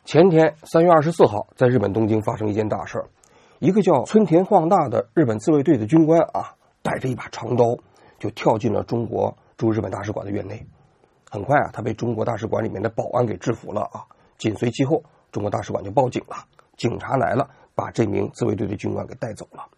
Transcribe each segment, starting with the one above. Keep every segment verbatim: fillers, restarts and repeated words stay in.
前天三月二十四号，在日本东京发生一件大事儿，一个叫村田晃大的日本自卫队的军官啊，带着一把长刀就跳进了中国驻日本大使馆的院内。很快啊，他被中国大使馆里面的保安给制服了啊。紧随其后，中国大使馆就报警了，警察来了，把这名自卫队的军官给带走了。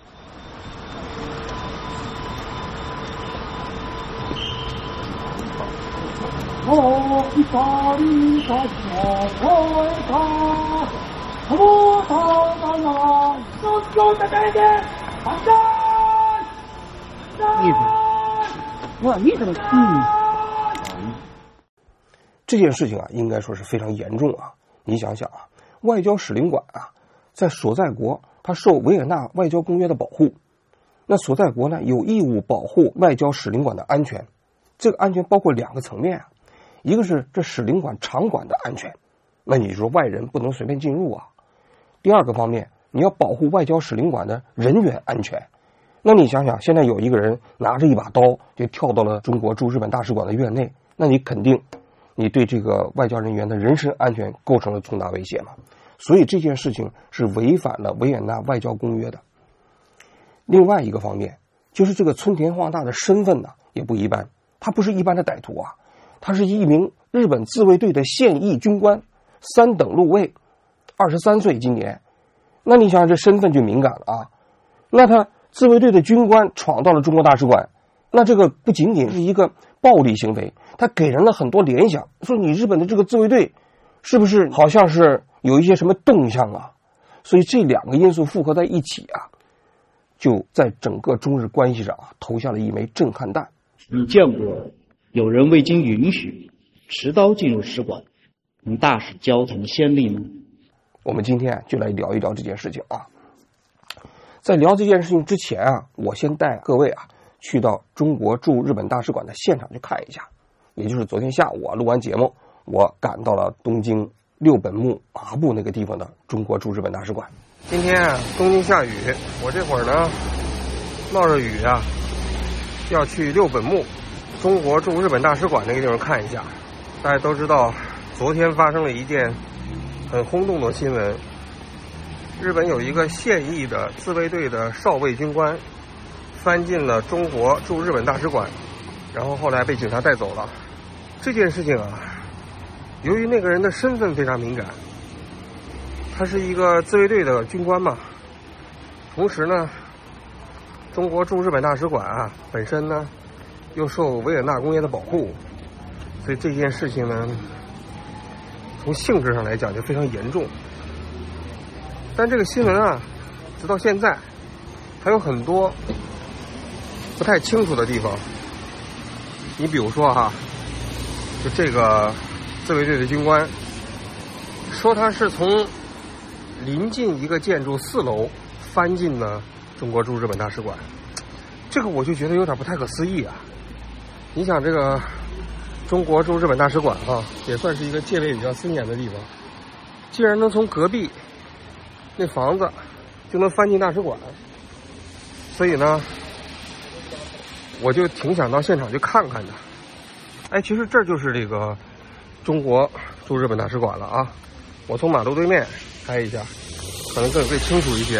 这件事情啊，应该说是非常严重啊。你想想啊，外交使领馆啊，在所在国它受维也纳外交公约的保护，那所在国呢有义务保护外交使领馆的安全。这个安全包括两个层面啊，一个是这使领馆场馆的安全，那你说外人不能随便进入啊。第二个方面，你要保护外交使领馆的人员安全。那你想想，现在有一个人拿着一把刀就跳到了中国驻日本大使馆的院内，那你肯定你对这个外交人员的人身安全构成了重大威胁嘛。所以这件事情是违反了维也纳外交公约的。另外一个方面，就是这个村田晃大的身份呢也不一般，他不是一般的歹徒啊，他是一名日本自卫队的现役军官，三等入尉，二十三岁今年。那你想想这身份就敏感了啊。那他自卫队的军官闯到了中国大使馆，那这个不仅仅是一个暴力行为，他给人了很多联想，说你日本的这个自卫队是不是好像是有一些什么动向啊？所以这两个因素复合在一起啊，就在整个中日关系上啊投下了一枚震撼弹。 你见过有人未经允许持刀进入使馆，与大使交谈的先例吗？ 我们今天就来聊一聊这件事情啊。在聊这件事情之前啊，我先带各位啊去到中国驻日本大使馆的现场去看一下。也就是昨天下午啊录完节目，我赶到了东京六本木麻布那个地方的中国驻日本大使馆。今天啊东京下雨，我这会儿呢冒着雨啊要去六本木中国驻日本大使馆那个地方看一下。大家都知道昨天发生了一件很轰动的新闻，日本有一个现役的自卫队的少尉军官翻进了中国驻日本大使馆，然后后来被警察带走了。这件事情啊，由于那个人的身份非常敏感，他是一个自卫队的军官嘛，同时呢中国驻日本大使馆啊本身呢又受维也纳公约的保护，所以这件事情呢从性质上来讲就非常严重。但这个新闻啊直到现在还有很多不太清楚的地方。你比如说哈，就这个自卫队的军官说他是从临近一个建筑四楼翻进了中国驻日本大使馆，这个我就觉得有点不太可思议啊。你想这个中国驻日本大使馆啊也算是一个戒备比较森严的地方，既然能从隔壁那房子就能翻进大使馆，所以呢我就挺想到现场去看看的。哎，其实这就是这个中国驻日本大使馆了啊。我从马路对面拍一下，可能更更清楚一些。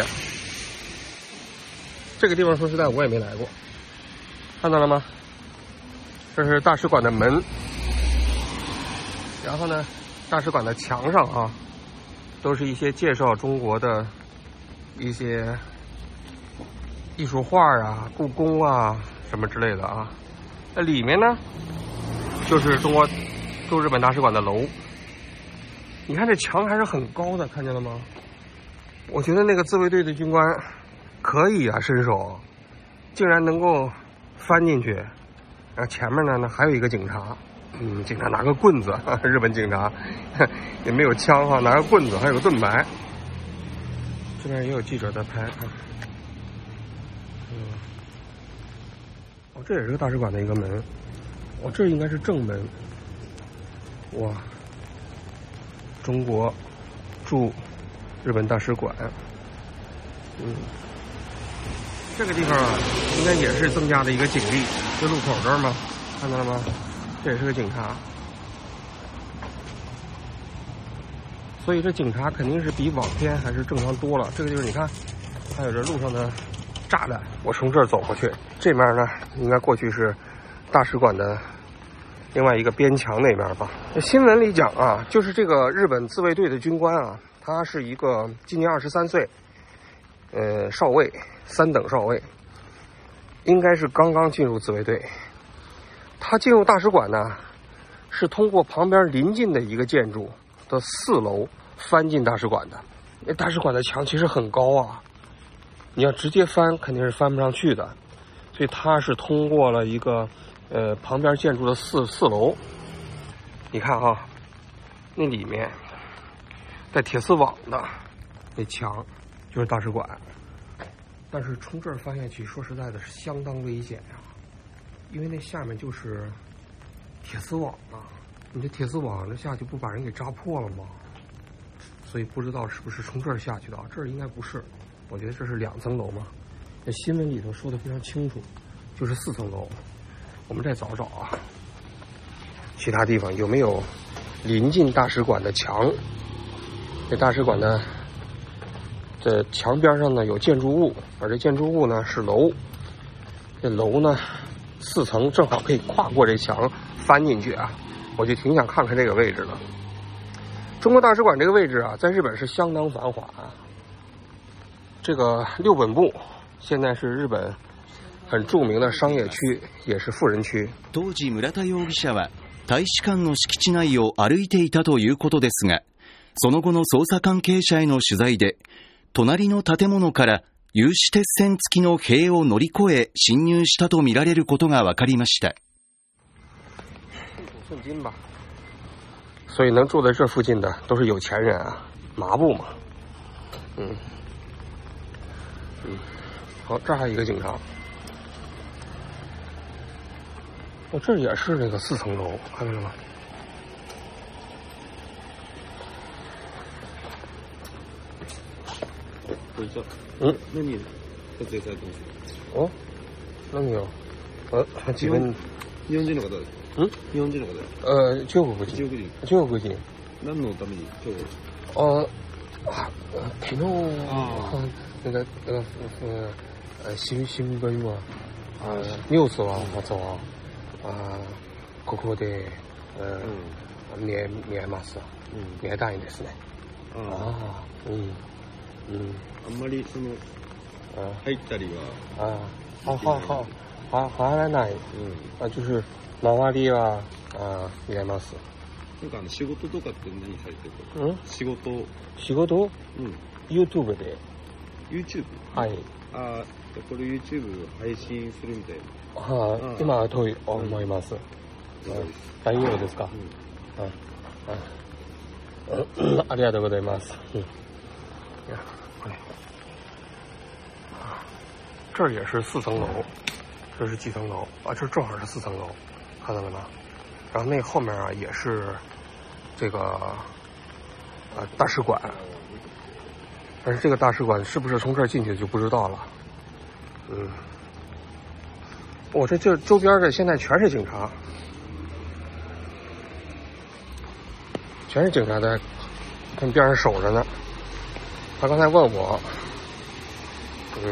这个地方说实在我也没来过，看到了吗？这是大使馆的门，然后呢大使馆的墙上啊都是一些介绍中国的一些艺术画啊、故宫啊什么之类的啊。那里面呢就是中国驻日本大使馆的楼。你看这墙还是很高的，看见了吗？我觉得那个自卫队的军官可以啊，身手竟然能够翻进去。然后前面呢还有一个警察，嗯，警察拿个棍子，日本警察也没有枪哈，拿个棍子，还有个盾牌。这边也有记者在拍，看，嗯，哦，这也是个大使馆的一个门，哦，这应该是正门。哇，中国驻日本大使馆，嗯，这个地方啊，应该也是增加了一个警力。这路口这儿吗？看到了吗？这也是个警察。 所以这警察肯定是比往天还是正常多了。这个就是你看，还有这路上的炸弹。我从这儿走过去，这面呢应该过去是大使馆的另外一个边墙那边吧。新闻里讲啊，就是这个日本自卫队的军官啊，他是一个今年二十三岁，呃，少尉，三等少尉，应该是刚刚进入自卫队。他进入大使馆呢，是通过旁边临近的一个建筑的四楼翻进大使馆的。那大使馆的墙其实很高啊，你要直接翻肯定是翻不上去的，所以他是通过了一个呃旁边建筑的四四楼。你看哈，那里面带铁丝网的那墙就是大使馆，但是从这儿翻下去，说实在的是相当危险呀、啊，因为那下面就是铁丝网啊，你这铁丝网这下去不把人给扎破了吗？所以不知道是不是从这儿下去的啊？这儿应该不是，我觉得这是两层楼嘛。那新闻里头说的非常清楚，就是四层楼。我们再找找啊，其他地方有没有临近大使馆的墙？这大使馆的这墙边上呢有建筑物，而这建筑物呢是楼。这楼呢四层，正好可以跨过这墙翻进去啊！我就挺想看看这个位置的。中国大使馆这个位置啊，在日本是相当繁华啊。这个六本木现在是日本很著名的商业区，也是富人区。 当時村田容疑者は大使館の敷地内を歩いていたということですが、その後の捜査関係者への取材で、隣の建物から有刺鉄線付きの塀を乗り越え侵入したとみられることが分かりました。 寸金吧，所以能住在这附近的都是有钱人啊，麻布嘛。嗯嗯，好，这儿还有一个警察。哦，这也是那个四层楼，看见了吗？嗯， 何撮影されてますか？ 哦，何よ？呃，自分日本人の方ですか？ 嗯， 日本人の方です。 呃，中国人。 中国人。 中国人。 何のために中国？ 呃，啊，昨日啊，那个那个呃呃新新聞はあニュースはまずはあここで見え見えます見えたいですね。ああ、うんうん。 あんまりその入ったりはあははは入らない。あ就是周りはあ見えます。 なんかあの仕事とかって何されてるの？ うん？ 仕事。 仕事？ うん。 YouTube で。 YouTube？ はい。 ああ、これ YouTube 配信するみたいな。 はい、今はと思います。大丈夫ですか？うん。ありがとうございます。嗯。这儿也是四层楼，这是几层楼啊？这正好是四层楼，看到了吗？然后那后面啊也是这个呃大使馆，但是这个大使馆是不是从这儿进去就不知道了。嗯，我、哦、这这周边的现在全是警察，全是警察在跟边上守着呢。他刚才问我，嗯，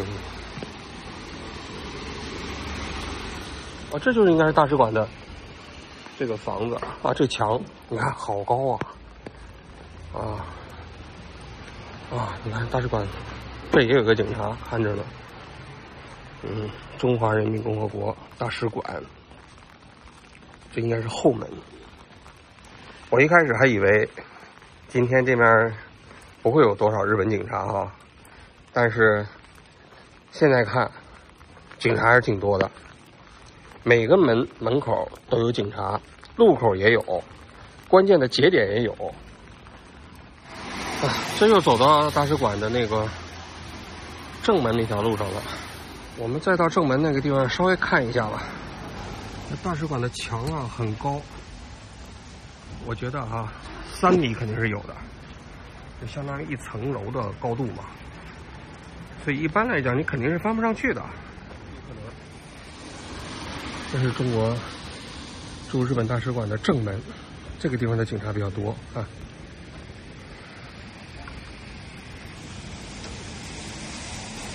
哦，这就是应该是大使馆的这个房子啊，这墙你看好高啊，啊啊，你看大使馆这也有个警察看着呢。嗯，中华人民共和国大使馆，这应该是后门。我一开始还以为今天这边不会有多少日本警察哈，但是现在看警察还是挺多的，每个门门口都有警察，路口也有，关键的节点也有。啊，这又走到大使馆的那个正门那条路上了。我们再到正门那个地方稍微看一下吧。大使馆的墙啊很高，我觉得啊三米肯定是有的，就相当于一层楼的高度嘛。所以一般来讲你肯定是翻不上去的。这是中国驻日本大使馆的正门，这个地方的警察比较多啊。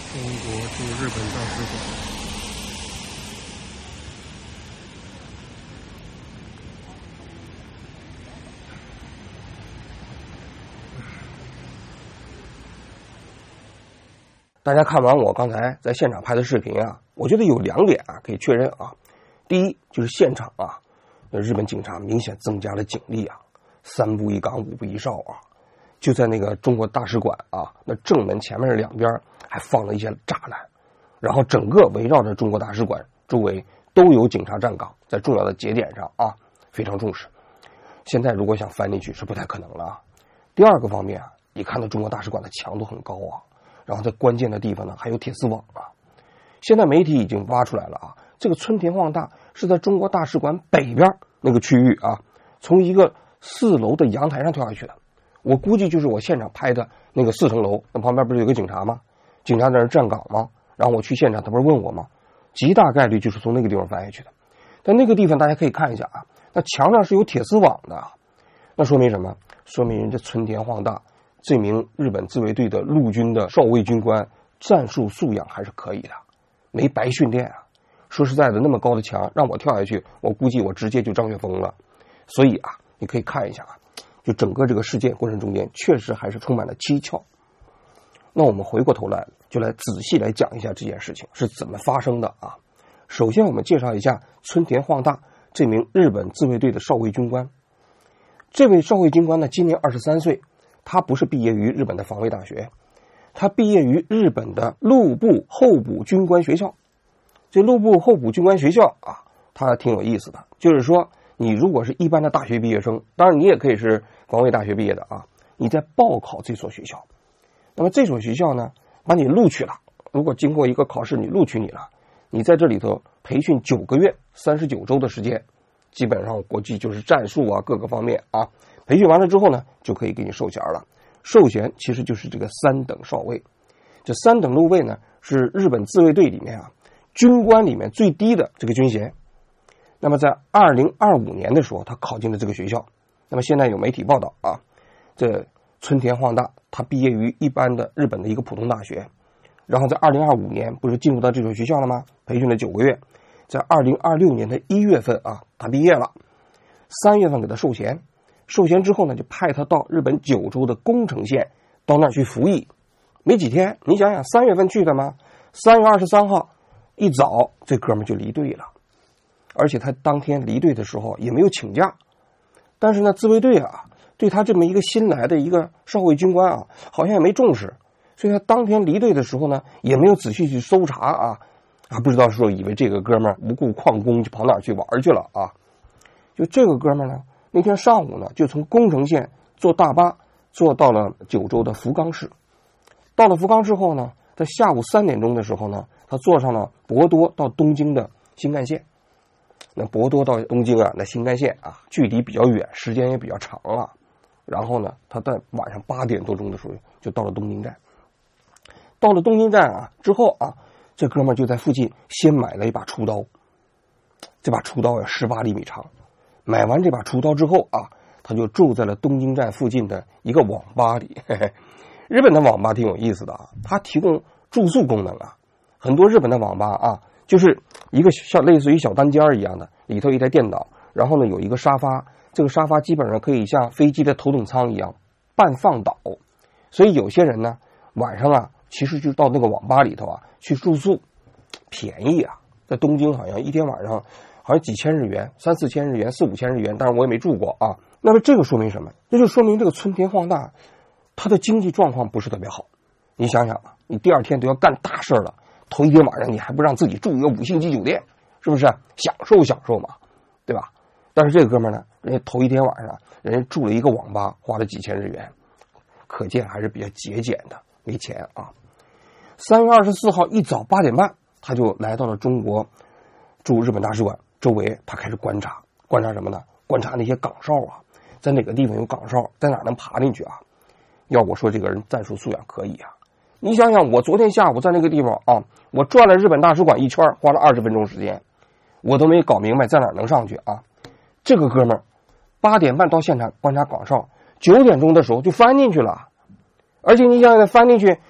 中国驻日本大使馆。大家看完我刚才在现场拍的视频啊，我觉得有两点啊可以确认啊。第一就是现场啊，那日本警察明显增加了警力啊，三步一岗，五步一哨啊。就在那个中国大使馆啊，那正门前面的两边还放了一些栅栏，然后整个围绕着中国大使馆周围都有警察站岗，在重要的节点上啊非常重视。现在如果想翻进去是不太可能了啊。第二个方面啊，你看到中国大使馆的墙都很高啊，然后在关键的地方呢还有铁丝网啊。现在媒体已经挖出来了啊，这个村田晃大是在中国大使馆北边那个区域啊，从一个四楼的阳台上跳下去的。我估计就是我现场拍的那个四层楼，那旁边不是有个警察吗？警察在那站岗吗？然后我去现场，他不是问我吗？极大概率就是从那个地方翻下去的。但那个地方大家可以看一下啊，那墙上是有铁丝网的，那说明什么？说明人家村田晃大这名日本自卫队的陆军的少尉军官战术素养还是可以的，没白训练啊。说实在的，那么高的墙让我跳下去，我估计我直接就张雪峰了。所以啊，你可以看一下啊，就整个这个事件过程中间确实还是充满了蹊跷。那我们回过头来就来仔细来讲一下这件事情是怎么发生的啊。首先我们介绍一下村田晃大这名日本自卫队的少尉军官。这位少尉军官呢今年二十三岁，他不是毕业于日本的防卫大学，他毕业于日本的陆部候补军官学校。这陆部候补军官学校啊，它挺有意思的，就是说你如果是一般的大学毕业生，当然你也可以是防卫大学毕业的啊，你在报考这所学校，那么这所学校呢把你录取了，如果经过一个考试你录取你了，你在这里头培训九个月三十九周的时间，基本上国际就是战术啊各个方面啊，培训完了之后呢就可以给你授衔了。授衔其实就是这个三等少尉，这三等路尉呢是日本自卫队里面啊军官里面最低的这个军衔。那么在二零二五年的时候他考进了这个学校。那么现在有媒体报道啊，这村田晃大他毕业于一般的日本的一个普通大学，然后在二零二五年不是进入到这所学校了吗？培训了九个月，在二零二六年的一月份啊他毕业了，三月份给他授衔，授衔之后呢就派他到日本九州的宫城县到那儿去服役。没几天，你想想三月份去的吗？三月二十三号一早这哥们就离队了，而且他当天离队的时候也没有请假。但是呢自卫队啊对他这么一个新来的一个少尉军官啊好像也没重视，所以他当天离队的时候呢也没有仔细去搜查啊啊，不知道说以为这个哥们儿无故旷工就跑哪儿去玩去了啊。就这个哥们儿呢那天上午呢就从宫城县坐大巴坐到了九州的福冈市。到了福冈市后呢，在下午三点钟的时候呢他坐上了博多到东京的新干线。那博多到东京啊，那新干线啊距离比较远，时间也比较长了。然后呢他在晚上八点多钟的时候就到了东京站。到了东京站啊之后啊，这哥们儿就在附近先买了一把锄刀。这把锄刀有十八厘米长。买完这把锄刀之后啊，他就住在了东京站附近的一个网吧里。嘿嘿，日本的网吧挺有意思的啊，它提供住宿功能啊。很多日本的网吧啊就是一个像类似于小单间一样的，里头一台电脑，然后呢有一个沙发，这个沙发基本上可以像飞机的头等舱一样半放倒。所以有些人呢晚上啊其实就到那个网吧里头啊去住宿，便宜啊，在东京好像一天晚上好像几千日元，三四千日元，四五千日元，但是我也没住过啊。那么这个说明什么？这就说明这个村田晃大他的经济状况不是特别好。你想想啊，你第二天都要干大事了，头一天晚上你还不让自己住一个五星级酒店，是不是享受享受嘛，对吧？但是这个哥们儿呢，人家头一天晚上人家住了一个网吧，花了几千日元，可见还是比较节俭的，没钱啊。三月二十四号一早八点半他就来到了中国驻日本大使馆周围，他开始观察。观察什么呢？观察那些岗哨啊，在哪个地方有岗哨，在哪能爬进去啊。要我说这个人战术素养可以啊。你想想我昨天下午在那个地方啊，我转了日本大使馆一圈，花了二十分钟时间，我都没搞明白在哪能上去啊。这个哥们儿八点半到现场观察岗哨，九点钟的时候就翻进去了。而且你想想翻进去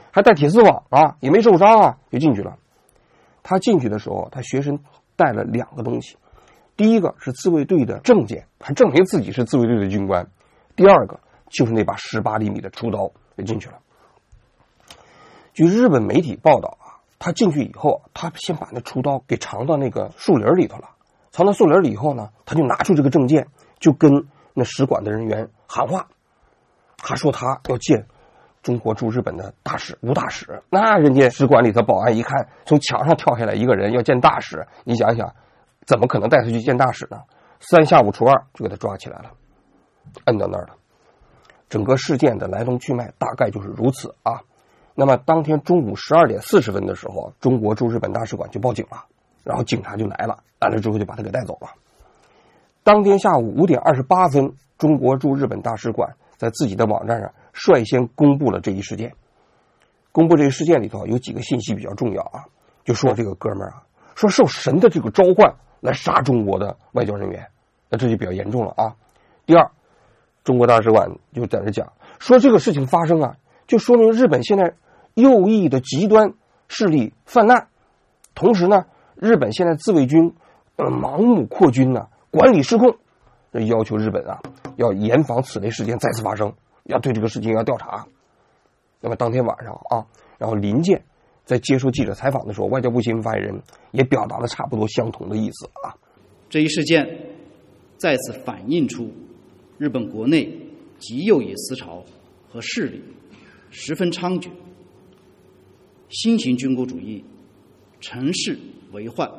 还带铁丝网啊，也没受伤啊，就进去了。他进去的时候，他随身带了两个东西，第一个是自卫队的证件，还证明自己是自卫队的军官；第二个就是那把十八厘米的出刀，就进去了。据日本媒体报道啊，他进去以后，他先把那出刀给藏到那个树林里头了。藏到树林里以后呢，他就拿出这个证件，就跟那使馆的人员喊话，他说他要见中国驻日本的大使吴大使。那人家使馆里头保安一看，从墙上跳下来一个人要见大使，你想想，怎么可能带他去见大使呢？三下五除二就给他抓起来了，摁到那儿了。整个事件的来龙去脉大概就是如此啊。那么当天中午十二点四十分的时候，中国驻日本大使馆就报警了，然后警察就来了，来了之后就把他给带走了。当天下午五点二十八分，中国驻日本大使馆在自己的网站上率先公布了这一事件。公布这一事件里头有几个信息比较重要啊，就说这个哥们儿啊，说受神的这个召唤来杀中国的外交人员，那这就比较严重了啊。第二，中国大使馆就在这讲说这个事情发生啊，就说明日本现在右翼的极端势力泛滥，同时呢，日本现在自卫军呃盲目扩军呢、啊，管理失控，这要求日本啊要严防此类事件再次发生，要对这个事情要调查。那么当天晚上啊，然后林健在接受记者采访的时候，外交部新闻发言人也表达了差不多相同的意思啊。 这一事件再次反映出日本国内极右翼思潮和势力十分猖獗，新型军国主义乘势为患，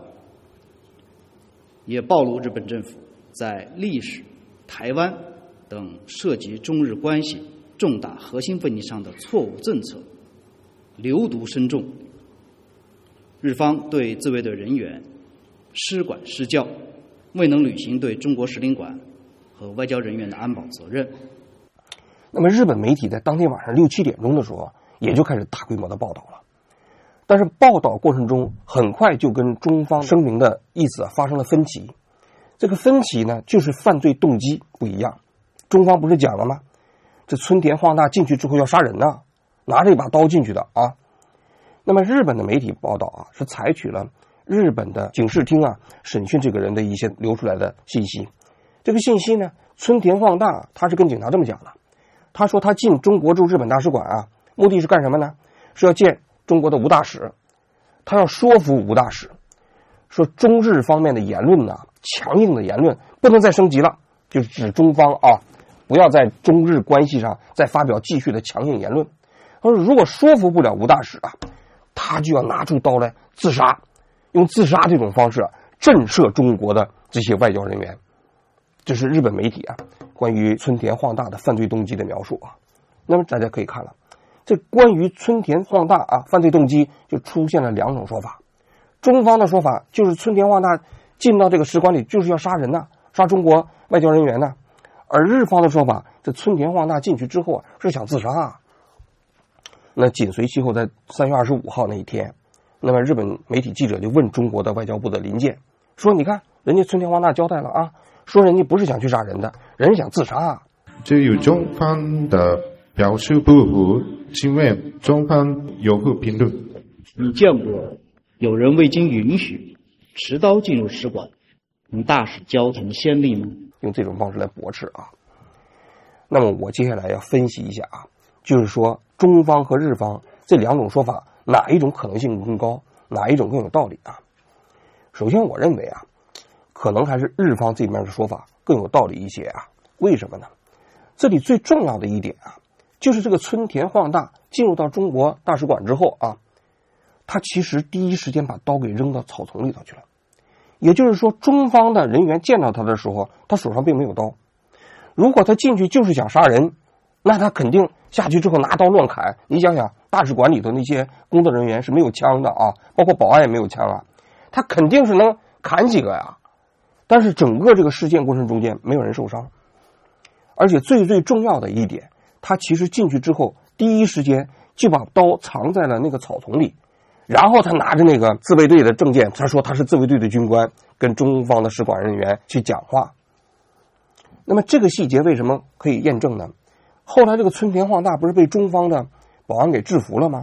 也暴露日本政府在历史、台湾等涉及中日关系重大核心问题上的错误政策，流毒深重。日方对自卫队人员失管失教，未能履行对中国使领馆和外交人员的安保责任。 那么日本媒体在当天晚上六七点钟的时候，也就开始大规模的报道了。但是报道过程中，很快就跟中方声明的意思发生了分歧。这个分歧呢，就是犯罪动机不一样。中方不是讲了吗？这村田晃大进去之后要杀人呢、啊，拿着一把刀进去的啊。那么日本的媒体报道啊，是采取了日本的警视厅啊审讯这个人的一些流出来的信息。这个信息呢，村田晃大他是跟警察这么讲的，他说他进中国驻日本大使馆啊，目的是干什么呢？是要见中国的吴大使，他要说服吴大使，说中日方面的言论呢、啊，强硬的言论不能再升级了，就是指中方啊，不要在中日关系上再发表继续的强硬言论。他说如果说服不了吴大使啊，他就要拿出刀来自杀，用自杀这种方式、啊、震慑中国的这些外交人员。这是日本媒体啊关于村田晃大的犯罪动机的描述啊。那么大家可以看了，这关于村田晃大啊犯罪动机就出现了两种说法。中方的说法就是村田晃大进到这个使馆里就是要杀人呐、啊，杀中国外交人员呐、啊。而日方的说法，这村田晃大进去之后啊是想自杀啊。那紧随其后，在三月二十五号那一天，那么日本媒体记者就问中国的外交部的林健说：“你看，人家村田晃大交代了啊，说人家不是想去杀人的，人家想自杀啊。” 至于中方的表示不服，请问中方有何评论？ 你见过有人未经允许持刀进入使馆与大使交谈的先例吗？ 用这种方式来驳斥啊。那么我接下来要分析一下啊，就是说中方和日方这两种说法哪一种可能性更高，哪一种更有道理啊？首先我认为啊，可能还是日方这边的说法更有道理一些啊。为什么呢？这里最重要的一点啊，就是这个村田晃大进入到中国大使馆之后啊，他其实第一时间把刀给扔到草丛里头去了。也就是说，中方的人员见到他的时候，他手上并没有刀。如果他进去就是想杀人，那他肯定下去之后拿刀乱砍。你想想，大使馆里头那些工作人员是没有枪的啊，包括保安也没有枪啊，他肯定是能砍几个呀。但是整个这个事件过程中间没有人受伤，而且最最重要的一点，他其实进去之后第一时间就把刀藏在了那个草丛里，然后他拿着那个自卫队的证件，他说他是自卫队的军官，跟中方的使馆人员去讲话。那么这个细节为什么可以验证呢？后来这个村田晃大不是被中方的保安给制服了吗？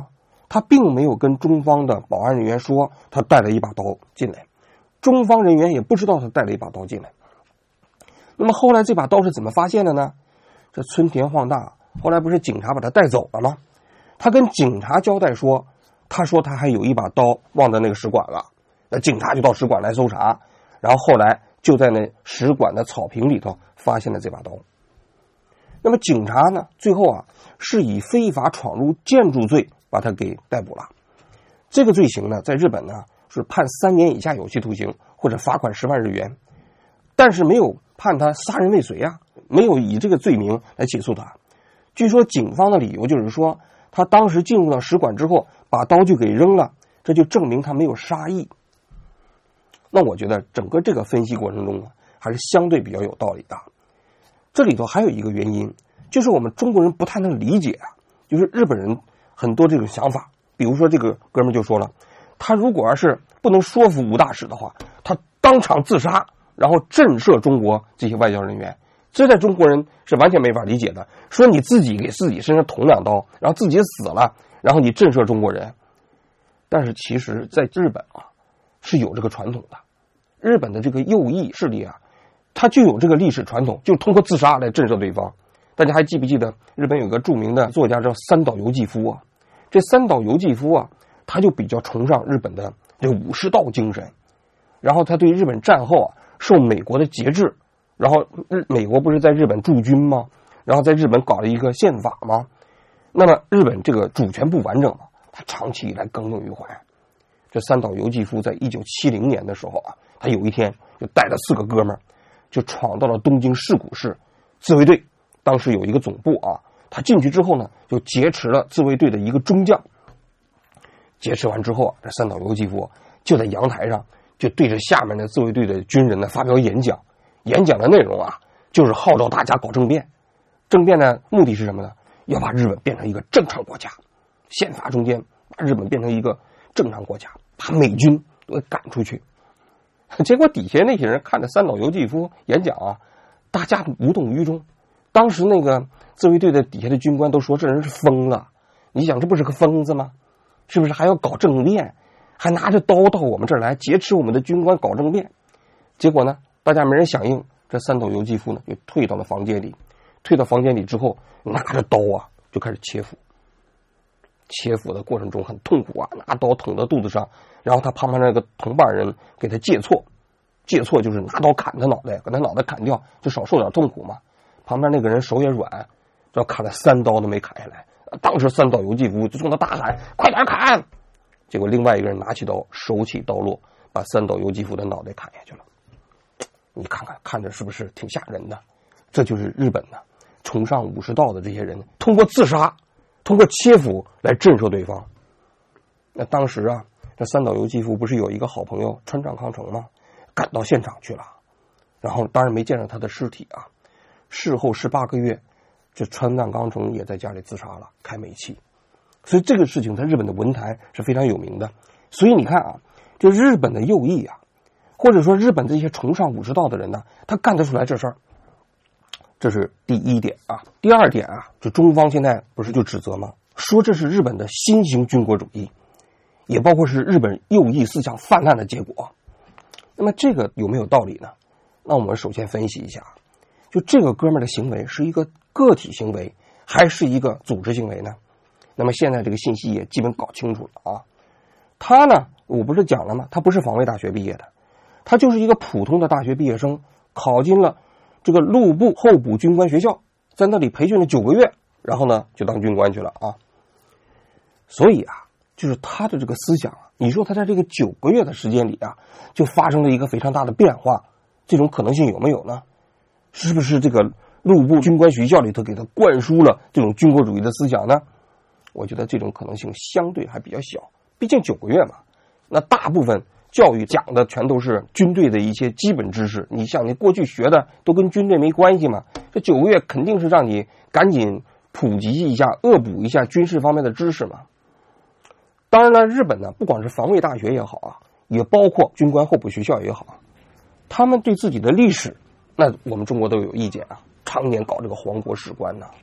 他并没有跟中方的保安人员说他带了一把刀进来，中方人员也不知道他带了一把刀进来。那么后来这把刀是怎么发现的呢？这春田晃大后来不是警察把他带走了吗？他跟警察交代说，他说他还有一把刀忘在那个使馆了，那警察就到使馆来搜查，然后后来就在那使馆的草坪里头发现了这把刀。那么警察呢，最后啊是以非法闯入建筑罪把他给逮捕了。这个罪行呢，在日本呢是判三年以下有期徒刑或者罚款十万日元，但是没有判他杀人未遂啊，没有以这个罪名来起诉他。据说警方的理由就是说，他当时进入到使馆之后把刀就给扔了，这就证明他没有杀意。那我觉得整个这个分析过程中还是相对比较有道理的。这里头还有一个原因，就是我们中国人不太能理解啊，就是日本人很多这种想法。比如说这个哥们就说了，他如果要是不能说服吴大使的话，他当场自杀，然后震慑中国这些外交人员。这在中国人是完全没法理解的，说你自己给自己身上捅两刀，然后自己死了，然后你震慑中国人。但是其实在日本啊是有这个传统的，日本的这个右翼势力啊，他就有这个历史传统，就是通过自杀来震慑对方。大家还记不记得日本有个著名的作家叫三岛由纪夫啊？这三岛由纪夫啊，他就比较崇尚日本的这个武士道精神，然后他对日本战后啊受美国的节制，然后日美国不是在日本驻军吗？然后在日本搞了一个宪法吗？那么日本这个主权不完整嘛，他长期以来耿耿于怀。这三岛由纪夫在一九七零年的时候啊，他有一天就带着四个哥们儿，就闯到了东京市谷市自卫队，当时有一个总部啊，他进去之后呢，就劫持了自卫队的一个中将。劫持完之后啊，这三岛由纪夫就在阳台上就对着下面的自卫队的军人呢发表演讲。演讲的内容啊，就是号召大家搞政变。政变的目的是什么呢？要把日本变成一个正常国家，宪法中间把日本变成一个正常国家，把美军都给赶出去。结果底下那些人看着三岛由纪夫演讲啊，大家无动于衷。当时那个自卫队的底下的军官都说这人是疯了，你想这不是个疯子吗？是不是还要搞政变，还拿着刀到我们这儿来劫持我们的军官搞政变？结果呢，大家没人响应，这三岛由纪夫呢就退到了房间里。退到房间里之后，拿着刀啊就开始切腹。切腹的过程中很痛苦啊，拿刀捅到肚子上，然后他旁边那个同伴人给他借错，借错就是拿刀砍他脑袋，给他脑袋砍掉，就少受点痛苦嘛。旁边那个人手也软，要砍了三刀都没砍下来。当时三岛由纪夫就冲他大喊：“快点砍！”结果另外一个人拿起刀，手起刀落，把三岛由纪夫的脑袋砍下去了。你看看，看着是不是挺吓人的？这就是日本呢，崇尚武士道的这些人，通过自杀，通过切腹来震慑对方。那当时啊，这三岛由纪夫不是有一个好朋友川上康成吗？赶到现场去了，然后当然没见着他的尸体啊。事后十八个月，这川上康成也在家里自杀了，开煤气。所以这个事情在日本的文坛是非常有名的。所以你看啊，这日本的右翼啊，或者说日本这些崇尚武士道的人呢，他干得出来这事儿。这是第一点啊。第二点啊，就中方现在不是就指责吗？说这是日本的新型军国主义，也包括是日本右翼思想泛滥的结果。那么这个有没有道理呢？那我们首先分析一下，就这个哥们儿的行为是一个个体行为还是一个组织行为呢？那么现在这个信息也基本搞清楚了啊。他呢，我不是讲了吗？他不是防卫大学毕业的，他就是一个普通的大学毕业生，考进了这个陆部候补军官学校，在那里培训了九个月，然后呢就当军官去了啊。所以啊，就是他的这个思想啊，你说他在这个九个月的时间里啊，就发生了一个非常大的变化，这种可能性有没有呢？是不是这个陆部军官学校里头给他灌输了这种军国主义的思想呢？我觉得这种可能性相对还比较小，毕竟九个月嘛，那大部分教育讲的全都是军队的一些基本知识，你像你过去学的都跟军队没关系嘛，这九个月肯定是让你赶紧普及一下，恶补一下军事方面的知识嘛。当然了，日本呢，不管是防卫大学也好啊，也包括军官候补学校也好，他们对自己的历史，那我们中国都有意见啊，常年搞这个皇国史观呢、啊。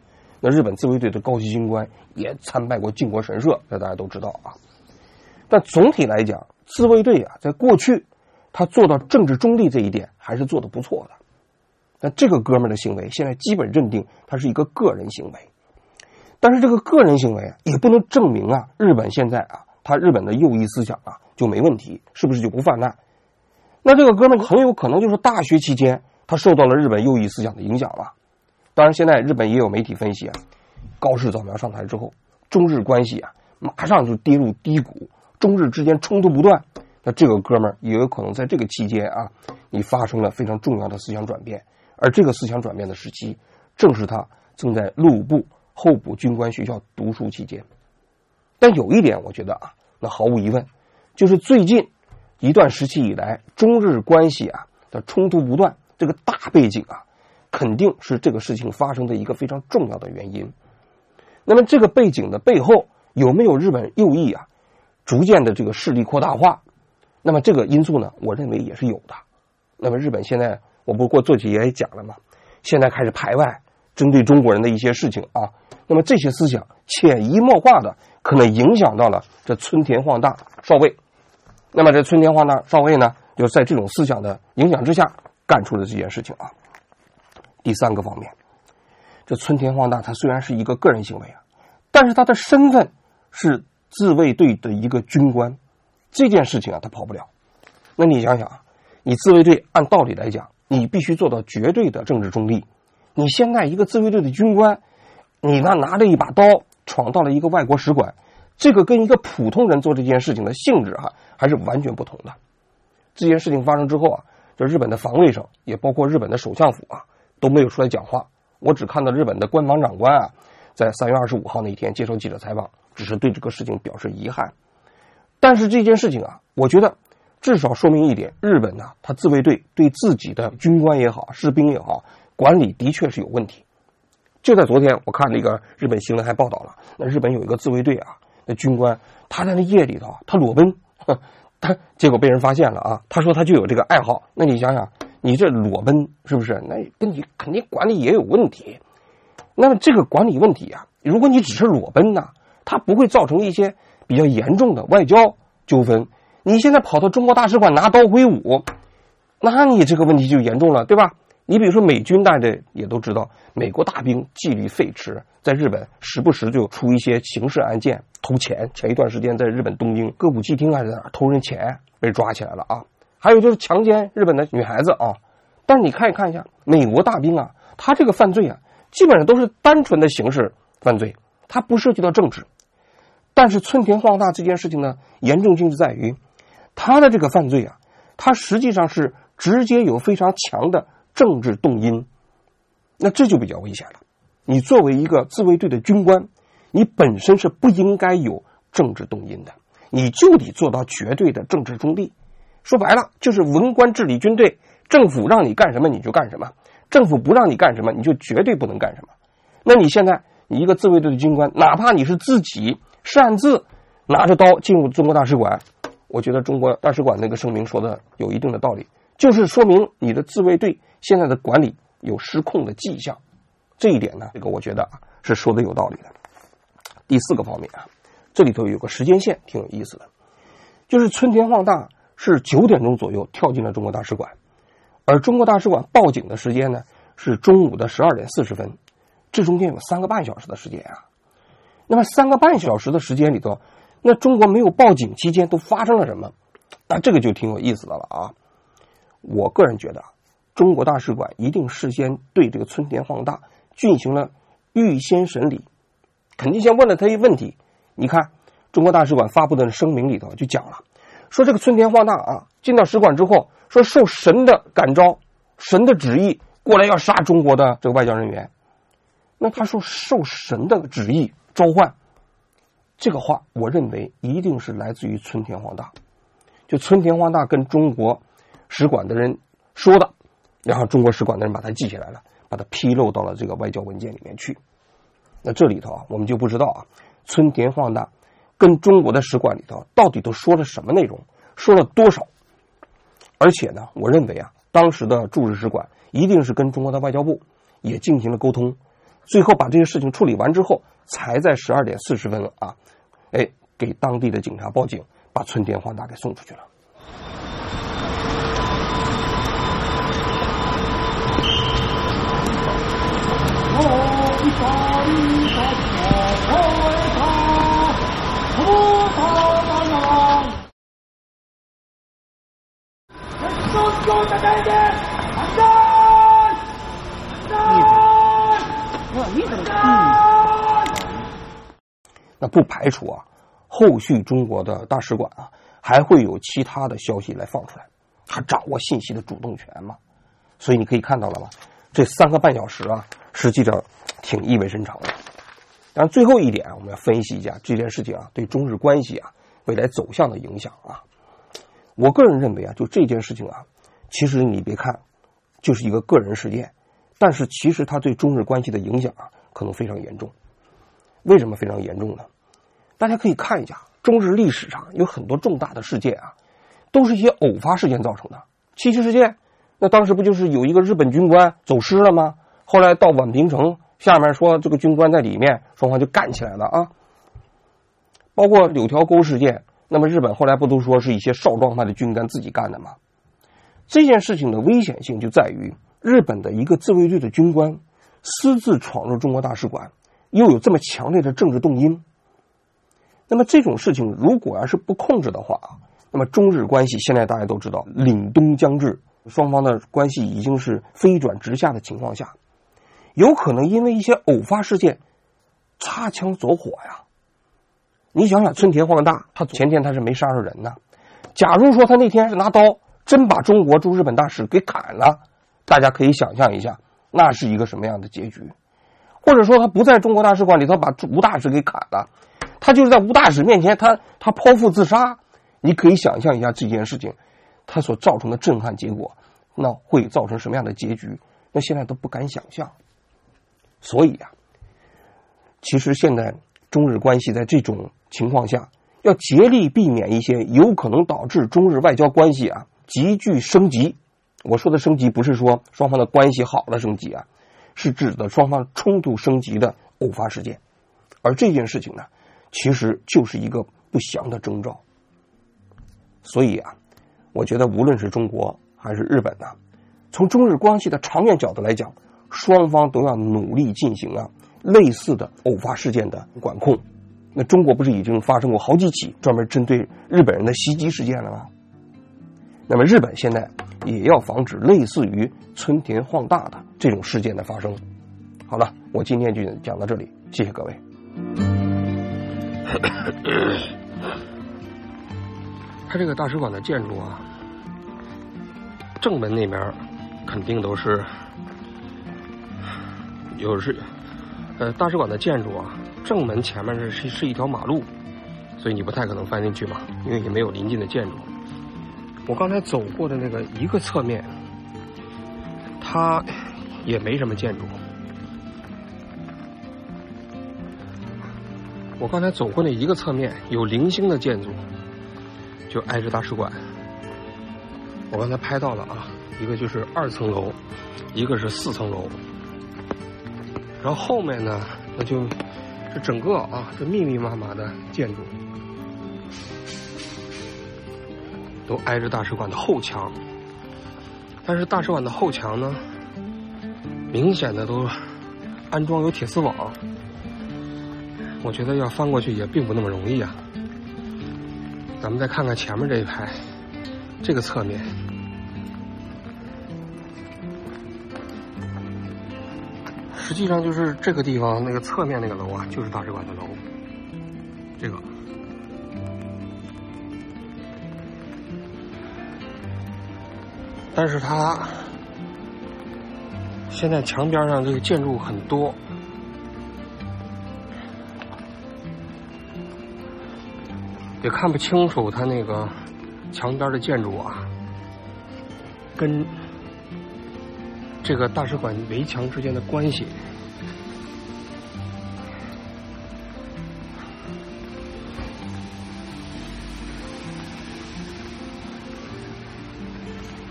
那日本自卫队的高级军官也参拜过靖国神社，这大家都知道啊。但总体来讲，自卫队啊，在过去他做到政治中立这一点还是做得不错的。那这个哥们儿的行为，现在基本认定他是一个个人行为。但是这个个人行为啊，也不能证明啊，日本现在啊，他日本的右翼思想啊就没问题，是不是就不泛滥？那这个哥们儿很有可能就是大学期间他受到了日本右翼思想的影响了。当然，现在日本也有媒体分析啊，高市早苗上台之后，中日关系啊马上就跌入低谷，中日之间冲突不断。那这个哥们儿也有可能在这个期间啊，你发生了非常重要的思想转变，而这个思想转变的时期，正是他正在陆部候补军官学校读书期间。但有一点，我觉得啊，那毫无疑问，就是最近一段时期以来，中日关系啊的冲突不断，这个大背景啊，肯定是这个事情发生的一个非常重要的原因。那么这个背景的背后，有没有日本右翼啊逐渐的这个势力扩大化？那么这个因素呢，我认为也是有的。那么日本现在，我不过做几页也讲了嘛，现在开始排外，针对中国人的一些事情啊，那么这些思想潜移默化的可能影响到了这村田晃大少尉。那么这村田晃大少尉呢，就在这种思想的影响之下干出了这件事情啊。第三个方面，这村田晃大他虽然是一个个人行为啊，但是他的身份是自卫队的一个军官，这件事情啊他跑不了。那你想想啊，你自卫队按道理来讲，你必须做到绝对的政治中立。你现在一个自卫队的军官，你那拿着一把刀闯到了一个外国使馆，这个跟一个普通人做这件事情的性质哈、啊、还是完全不同的。这件事情发生之后啊，这日本的防卫省也包括日本的首相府啊都没有出来讲话。我只看到日本的官房长官啊在三月二十五号那天接受记者采访，只是对这个事情表示遗憾。但是这件事情啊，我觉得至少说明一点，日本呢、啊，他自卫队对自己的军官也好，士兵也好，管理的确是有问题。就在昨天，我看那个日本新闻还报道了，那日本有一个自卫队啊，那军官他在那夜里头他裸奔，他结果被人发现了啊。他说他就有这个爱好，那你想想，你这裸奔是不是？那跟你肯定管理也有问题。那么这个管理问题啊，如果你只是裸奔呢，它不会造成一些比较严重的外交纠纷。你现在跑到中国大使馆拿刀挥舞，那你这个问题就严重了，对吧？你比如说美军，大家也都知道，美国大兵纪律废弛，在日本时不时就出一些刑事案件，偷钱。前一段时间在日本东京歌舞伎町还是哪偷人钱被抓起来了啊。还有就是强奸日本的女孩子啊。但是你看一看一下美国大兵啊，他这个犯罪啊，基本上都是单纯的刑事犯罪，它不涉及到政治。但是村田晃大这件事情呢，严重性就在于他的这个犯罪啊，他实际上是直接有非常强的政治动因，那这就比较危险了。你作为一个自卫队的军官，你本身是不应该有政治动因的，你就得做到绝对的政治中立。说白了，就是文官治理军队，政府让你干什么你就干什么，政府不让你干什么你就绝对不能干什么。那你现在你一个自卫队的军官，哪怕你是自己擅自拿着刀进入中国大使馆，我觉得中国大使馆那个声明说的有一定的道理，就是说明你的自卫队现在的管理有失控的迹象。这一点呢，这个我觉得啊是说的有道理的。第四个方面啊，这里头有个时间线挺有意思的，就是村田晃大是九点钟左右跳进了中国大使馆，而中国大使馆报警的时间呢是中午的十二点四十分，这中间有三个半小时的时间啊。那么三个半小时的时间里头，那中国没有报警期间都发生了什么？那这个就挺有意思的了啊。我个人觉得，中国大使馆一定事先对这个村田晃大进行了预先审理，肯定先问了他一个问题。你看中国大使馆发布的声明里头就讲了，说这个村田晃大啊进到使馆之后，说受神的感召，神的旨意过来要杀中国的这个外交人员。那他说受神的旨意召唤，这个话我认为一定是来自于村田晃大，就村田晃大跟中国使馆的人说的，然后中国使馆的人把它记下来了，把它披露到了这个外交文件里面去。那这里头啊，我们就不知道啊，村田晃大跟中国的使馆里头到底都说了什么内容，说了多少。而且呢，我认为啊，当时的驻日使馆一定是跟中国的外交部也进行了沟通， 最后把这些事情处理完之后，才在十二点四十分啊，哎，给当地的警察报警，把村田晃大给送出去了。那不排除啊，后续中国的大使馆啊还会有其他的消息来放出来，他掌握信息的主动权嘛。所以你可以看到了吗？这三个半小时啊，实际上挺意味深长的。但最后一点，我们要分析一下这件事情啊对中日关系啊未来走向的影响啊。我个人认为啊，就这件事情啊，其实你别看就是一个个人事件，但是其实它对中日关系的影响啊可能非常严重。为什么非常严重呢？大家可以看一下中日历史上有很多重大的事件啊，都是一些偶发事件造成的。七七事件，那当时不就是有一个日本军官走失了吗？后来到宛平城下面说这个军官在里面，双方就干起来了啊。包括柳条沟事件，那么日本后来不都说是一些少壮派的军官自己干的吗？这件事情的危险性就在于日本的一个自卫队的军官私自闯入中国大使馆，又有这么强烈的政治动因。那么这种事情如果要是不控制的话，那么中日关系现在大家都知道凛冬将至，双方的关系已经是飞转直下的情况下，有可能因为一些偶发事件擦枪走火呀。你想想村田晃大，他前天他是没杀着人呢，假如说他那天是拿刀真把中国驻日本大使给砍了，大家可以想象一下那是一个什么样的结局。或者说他不在中国大使馆里头把吴大使给砍了，他就是在吴大使面前他他剖腹自杀，你可以想象一下这件事情他所造成的震撼结果，那会造成什么样的结局，那现在都不敢想象。所以啊，其实现在中日关系在这种情况下要竭力避免一些有可能导致中日外交关系啊急剧升级。我说的升级不是说双方的关系好了升级啊，是指的双方冲突升级的偶发事件。而这件事情呢，其实就是一个不祥的征兆。所以啊，我觉得无论是中国还是日本呢、啊，从中日关系的长远角度来讲，双方都要努力进行啊类似的偶发事件的管控。那中国不是已经发生过好几起专门针对日本人的袭击事件了吗？那么日本现在也要防止类似于村田晃大的这种事件的发生。好了，我今天就讲到这里，谢谢各位。 它这个大使馆的建筑啊，正门那边肯定都是有是呃大使馆的建筑啊，正门前面是是是一条马路，所以你不太可能翻进去嘛，因为也没有临近的建筑。我刚才走过的那个一个侧面，它也没什么建筑。我刚才走过那一个侧面有零星的建筑，就挨着大使馆。我刚才拍到了啊，一个就是二层楼，一个是四层楼。然后后面呢，那就是整个啊，这密密麻麻的建筑，都挨着大使馆的后墙。但是大使馆的后墙呢，明显的都安装有铁丝网，我觉得要翻过去也并不那么容易啊。咱们再看看前面这一排，这个侧面，实际上就是这个地方那个侧面那个楼啊，就是大使馆的楼。这个，但是它现在墙边上这个建筑很多，也看不清楚它那个墙边的建筑啊，跟这个大使馆围墙之间的关系。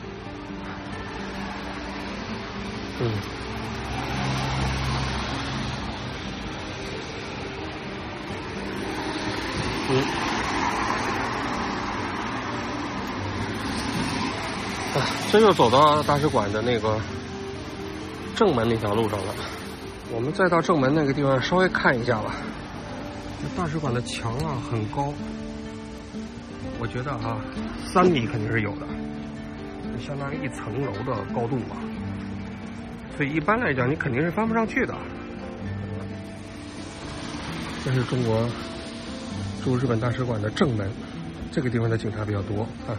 嗯， 嗯，啊，这就走到大使馆的那个正门那条路上了。我们再到正门那个地方稍微看一下吧。这大使馆的墙啊很高，我觉得啊三米肯定是有的，相当于一层楼的高度吧。所以一般来讲你肯定是翻不上去的。这是中国驻日本大使馆的正门，这个地方的警察比较多啊。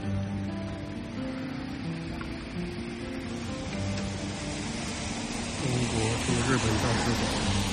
中国驻日本大使馆。